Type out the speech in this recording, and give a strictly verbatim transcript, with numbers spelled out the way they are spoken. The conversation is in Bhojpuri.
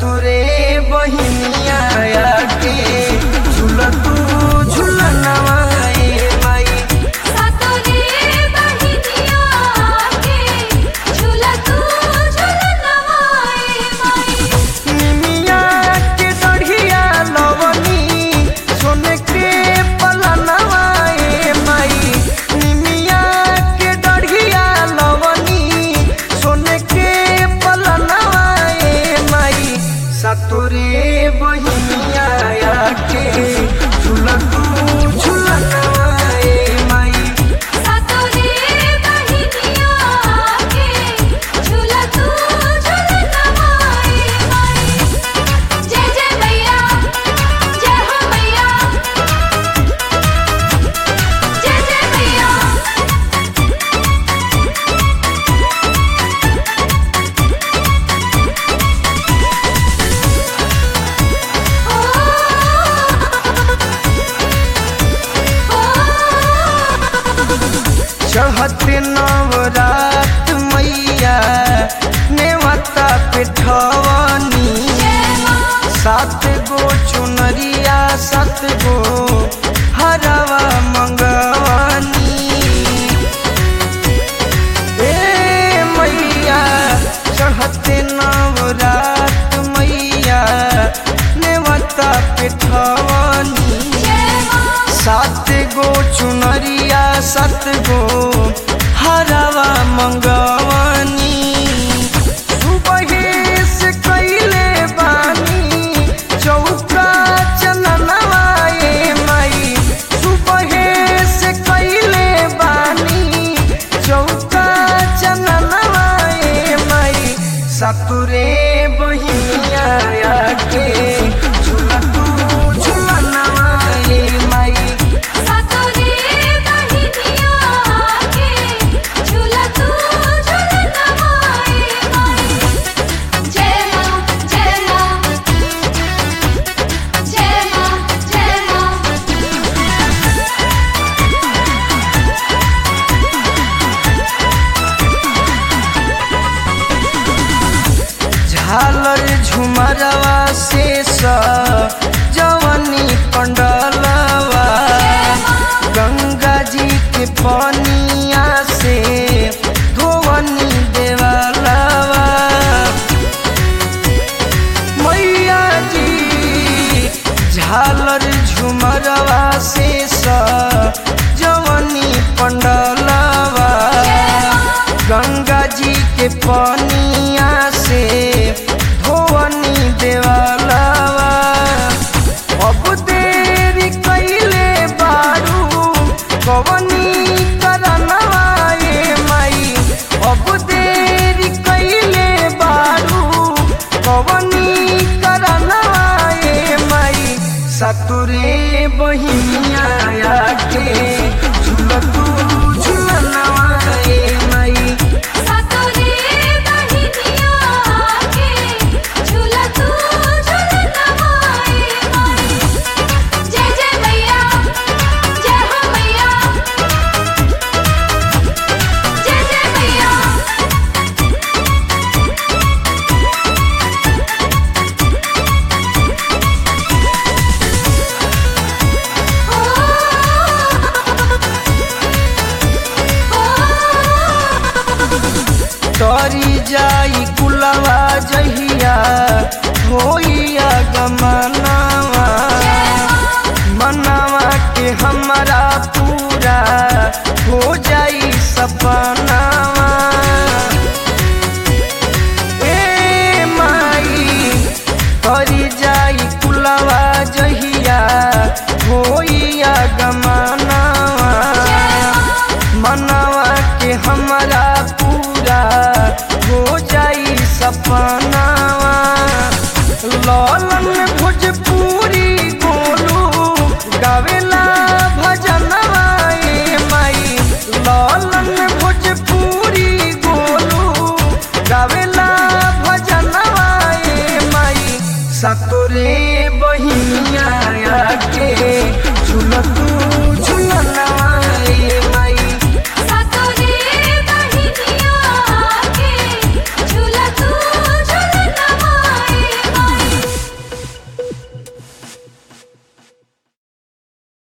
सतुरे बहिनिया के झूल तू झूलनवा ए माई। सतुरे बहिनिया के झूल तू झूलनवा ए माई। निमिया के दढ़िया लवनी सोने के पलनवा ए माई। निमिया के दढ़िया लवनी सोने के पलनवा ए माई। सतुरे बहिनिया के झूल तू झूलनवा ए माई। सतुरे बहिनिया के झूल तू झूलनवा ए माई। जय जय मैया, जय हो मैया, जय जय मैया। चढ़ते नवरात मैया नेवता पिठवनी। सात गो चुनरिया सात गो हरवा मंगवनी। ए मैया चढ़ते नवरात मैया नेवता पिठवनी। सात गो चुनरिया सात गो हरवा मंगवनी। सुबहे से कैले बानी चौका चननवा ए माई। सुबहे से कैले बानी चौका चननवा ए माई। सतुरे बहिनिया के झूल तू झूलनवा ए माई। सतुरे बहिनिया के झूल तू झूलनवा ए माई। जय मां, जय मां, जय मां, जय झालर झुमरवा से जवनी पंडलवा। गंगा जी के पनिया से धोवनी देवलवा। मैया जी झालर झुमरवा से जवनी पंडलवा। गंगा जी के पनिया से धोवनी देवलवा। अब देरी कैले बारू कवनी करनवा ए माई। अब देरी कैले बारू कवनी करनवा ए माई। सतुरे बहिनिया के झूल तू झूलनवा ए माई। सतुरे बहिनिया के झूल तू झूलनवा ए माई। जय जय मैया, जय हो मैया, जय जय मैया। तरी जाई कुलवा जहिया होइया गमनवा। मनवा के हमरा पूरा हो जाई सपनावा। ए माई तरी जाई कुलवा जहिया होइया गमनवा। मनवा के हमरा पूरा हो जाई सपनावा। लालन भोजपुरी गोलू गावेला भजनवा ए माई। लालन भोजपुरी गोलू गावेला भजनवा ए माई। सतुरे बहिनिया के झूल तू झूलनवा